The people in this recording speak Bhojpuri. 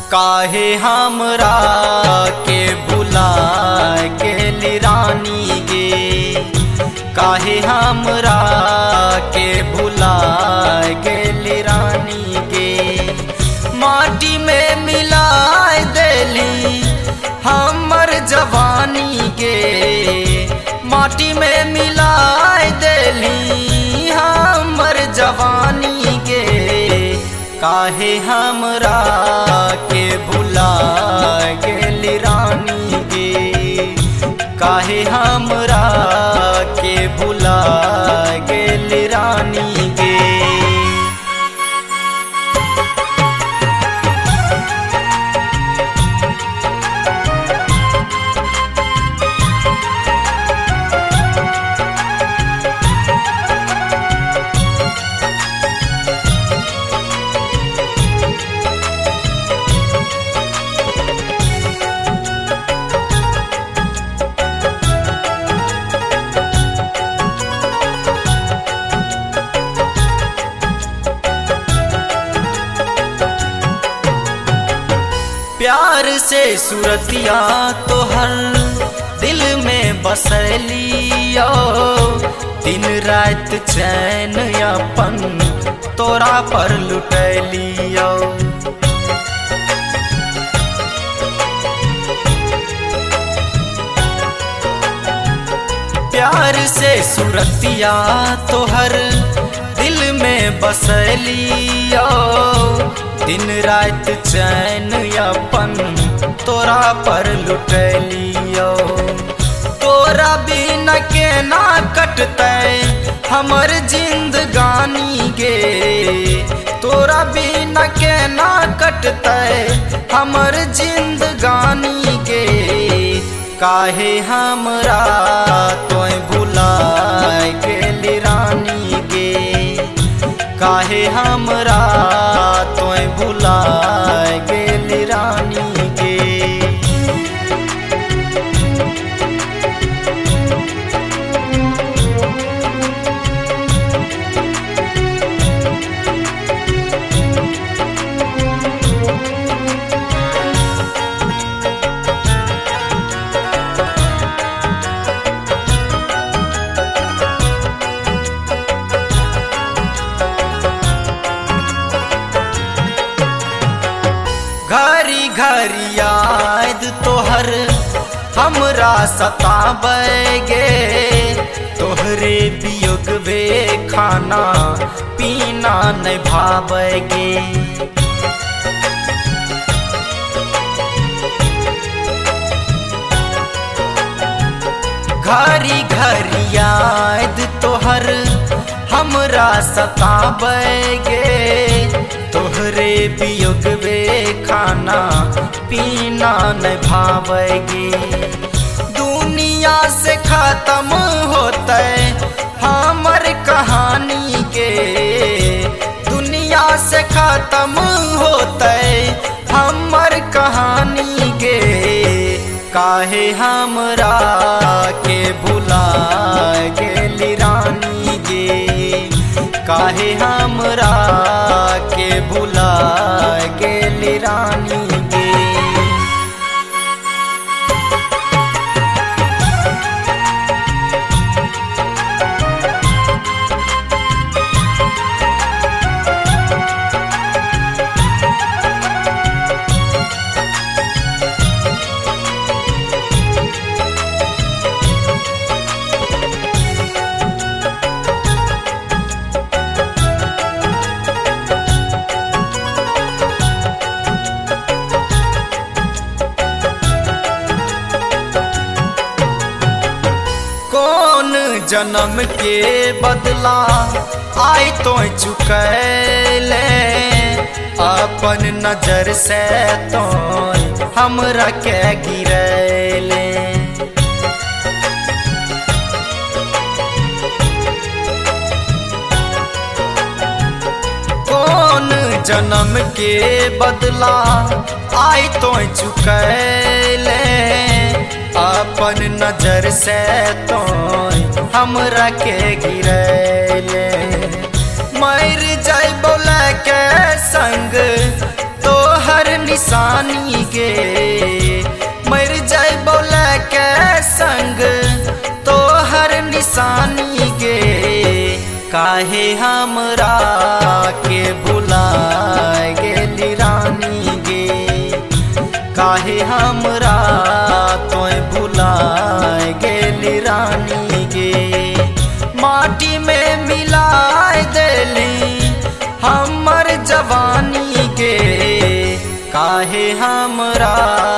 काहे हमरा के भुला गेली रानी गे, काहे हमरा के भुला गेली रानी गे। माटी में मिलाए देली हमर जवानी गे, माटी में मिलाए देली हमर जवानी गे। काहे हमरा के भुला गेली रानी गे, काहे हमरा के भुला गेली रानी गे। प्यार से सूरतिया तोहर दिल में बसलियो, दिन रात चैन अपन तोरा पर लुटलियो। प्यार से सूरतिया तोहर दिल में बसलियो, दिन रात चैन अपन तोरा पर लुटलियो। तोरा बिना केना कटते हमर जिंदगानी गे, तोरा बिना केना कटते हमर जिंदगानी गे। काहे हमरा तोय भुला गेली रानी गे, काहे हमरा तोय भुला गेली रानी गे। घरी घरी याद तोहर हमरा सताबेगे, तोहरे वियोग वे खाना पीना नहीं भावेगे। घरी घरी याद तोहर हमरा सताबेगे, तोहरे वियोग वे खाना पीना नहीं भावेगे। दुनिया से खत्म होते हमर कहानी के, दुनिया से खत्म होते हमर कहानी के। काहे हमरा के भुला गेली रानी गे, काहे हमरा के भुला गेली रानी गे। जन्म के बदला आई तो चुकैले, अपन नजर से तो हमरा के गिरैले। कौन जन्म के बदला आई तो चुकैले, अपन नजर से तो हमरा के गिरैले। मर जाए बोला के संग तोहर निशानी गे मर जाए बोले के संग तोहर निशानी गे काहे हमरा के भुला गेली रानी गे काहे हमरा तोय भुला गेली रानी गे माटी में मिलाए देली हमर जवानी गे काहे हमरा